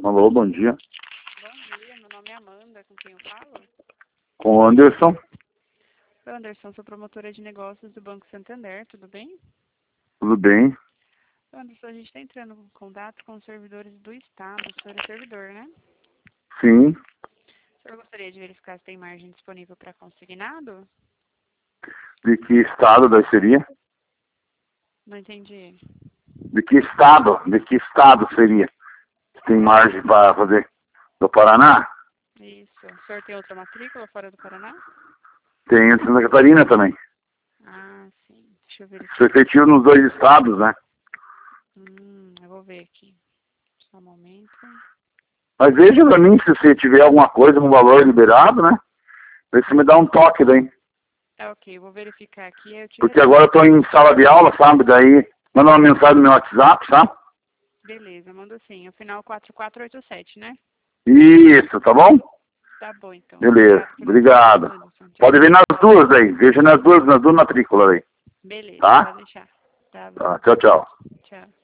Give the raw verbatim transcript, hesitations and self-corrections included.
Alô, bom dia. Bom dia, meu nome é Amanda, com quem eu falo? Com o Anderson. Anderson, sou promotora de negócios do Banco Santander, tudo bem? Tudo bem? Anderson, a gente está entrando em contato com os servidores do Estado, o senhor é servidor, né? Sim. O senhor gostaria de verificar se tem margem disponível para consignado? De que estado daí seria? Não entendi. De que estado? De que estado seria? Tem margem para fazer do Paraná? Isso. O senhor tem outra matrícula fora do Paraná? Tem em Santa Catarina também. Ah, sim. Deixa eu Sou verificar. efetivo nos dois estados, né? Hum, eu vou ver aqui. Só um momento. Mas veja pra mim se você tiver alguma coisa no valor liberado, né? Aí você me dá um toque daí. É ok, eu vou verificar aqui e eu te Porque retorno. agora eu tô em sala de aula, sabe? Daí manda uma mensagem no meu WhatsApp, sabe? Beleza, manda sim. O final quatro quatro oito sete, né? Isso, tá bom? Tá bom, então. Beleza, Obrigado pelo seu obrigado. tempo, Anderson. Tchau, Pode ver tchau. nas duas aí. Veja nas duas, nas duas matrículas aí. Beleza, Tá? pode deixar. Tá bom. Tá, tchau, tchau. Tchau.